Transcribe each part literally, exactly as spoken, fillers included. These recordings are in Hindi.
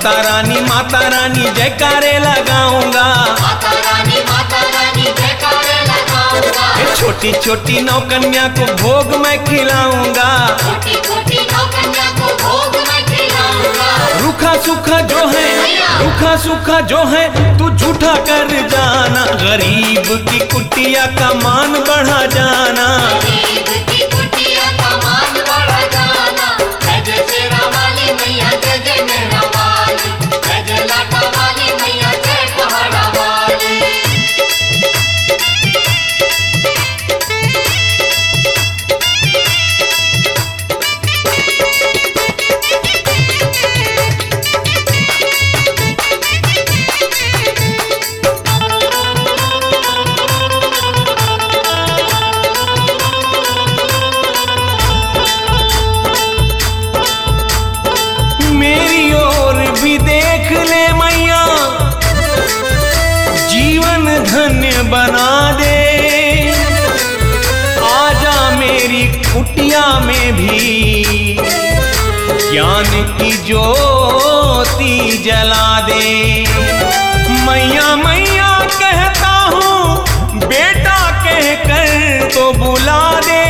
माता रानी माता रानी जयकारे लगाऊंगा, माता रानी माता रानी जयकारे लगाऊंगा। छोटी छोटी नौकन्या को भोग मैं खिलाऊंगा, छोटी छोटी नौकन्या को भोग मैं खिलाऊंगा। रूखा सूखा जो है रूखा सूखा जो है तू झूठा कर जाना, गरीब की कुटिया का मान बढ़ा जाना, गरीब की कुटिया का मान बढ़ा जाना। जय जय शेरा वाली मैया जय जय मेरा वाली, जय जय लाटा वाली मैया जय पहाड़ा वाली। मेरी ओर भी देख ले मैया, जीवन धन्य बना दे, आजा मेरी कुटिया में भी ज्ञान की ज्योति जला दे। मैया मैया कहता हूँ बेटा कहकर तो बुला दे,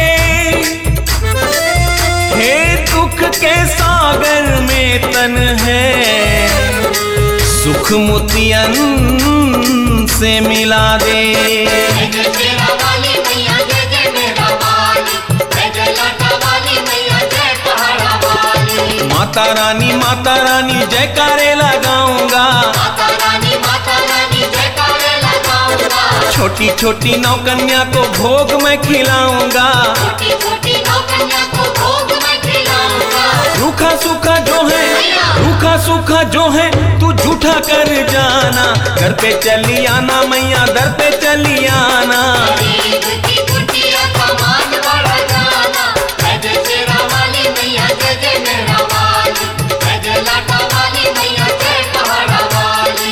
हे दुख के सागर में तन है, सुख मोतियन से मिला दे। जय जय शेरा वाली मैया जय जय मेरा वाली, जय जय लाटा वाली मैया जय पहाड़ा वाली। माता रानी माता रानी जयकारे लगाऊंगा, माता रानी माता रानी जयकारे लगाऊंगा। छोटी छोटी नौकन्या को भोग मैं खिलाऊंगा, छोटी छोटी नौकन्या को भोग मैं खिलाऊंगा। रूखा सूखा जो है रूखा सूखा जो है तू झूठा कर जाना, घर पे चली आना मैया दर पे चली आना, गरीब की कुटिया का मान बढ़ा जाना। जय जय शेरा वाली मैया जय जय मेरा वाली, जय जय लाटा वाली मैया जय पहाड़ा वाली।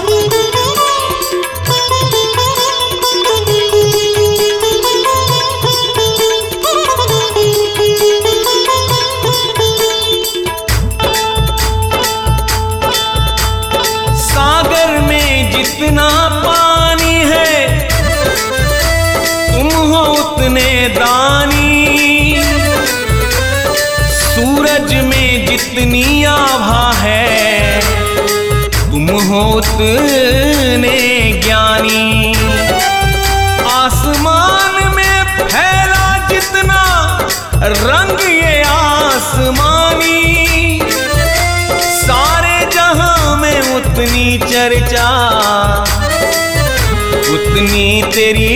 सागर में जितना पानी है तुम हो उतने दानी, सूरज में जितनी आभा है तुम हो उतने ज्ञानी, आसमान में फैला जितना रंग ये आसमानी, सारे जहां में उतनी चर्चा उतनी तेरी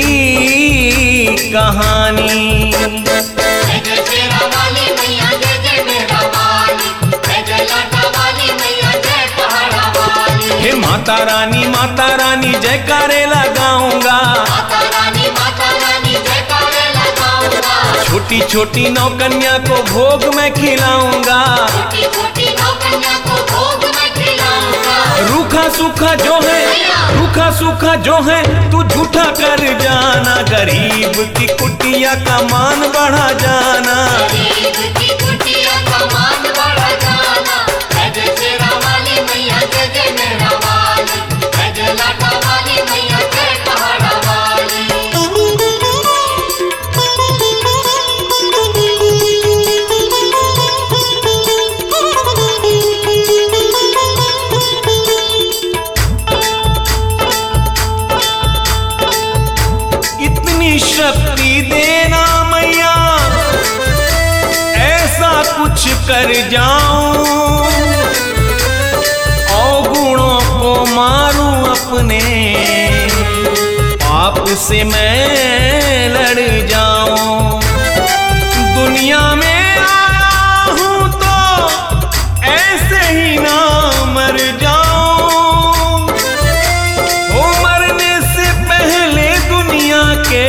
कहानी। जय जय शेरा वाली मैया जय जय मेरा वाली, जय जय लाटा वाली मैया जय पहाड़ा वाली। हे माता रानी माता रानी जयकारे लगाऊंगा, माता रानी माता रानी जयकारे लगाऊंगा। छोटी छोटी नौकन्या को भोग मैं खिलाऊंगा, छोटी छोटी नौकन्या को भोग मैं खिलाऊंगा। रूखा सूखा जो है रूखा सूखा जो है तू झूठा कर जाना, गरीब की कुटिया का मान बढ़ा जाना, गरीब की कुटिया का मान बढ़ा जाना। जय जय शेरा वाली मैया जय जय मेरा वाली, जय जय लाटा वाली मैया जय पहाड़ा वाली। इतनी शक्ति देना मैया ऐसा कुछ कर जाऊं, अवगुणों को मारूं अपने पाप से मैं लड़ जाऊं, दुनिया में आया हूं तो ऐसे ही ना मर जाऊं, ओ मरने से पहले दुनिया के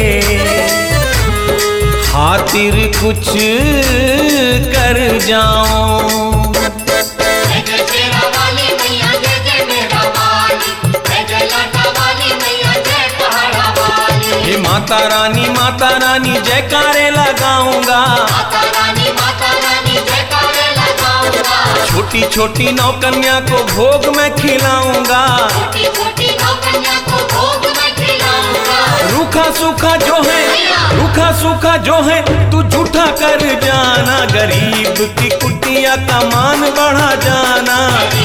खातिर कुछ कर जाऊं। जय जय शेरा वाली मैया जय जय मेरा वाली, जय जय लाटा वाली मैया जय पहाड़ा वाली। हे माता रानी माता रानी जयकारे लगाऊंगा, माता रानी माता रानी जयकारे लगाऊंगा। छोटी छोटी नौकन्या को भोग मैं खिलाऊंगा, छोटी छोटी नौकन्या को भोग मैं खिलाऊंगा। रूखा सूखा जो है, रूखा सूखा जो है तू जूठा कर जाना, गरीब की कुटिया का मान बढ़ा जाना।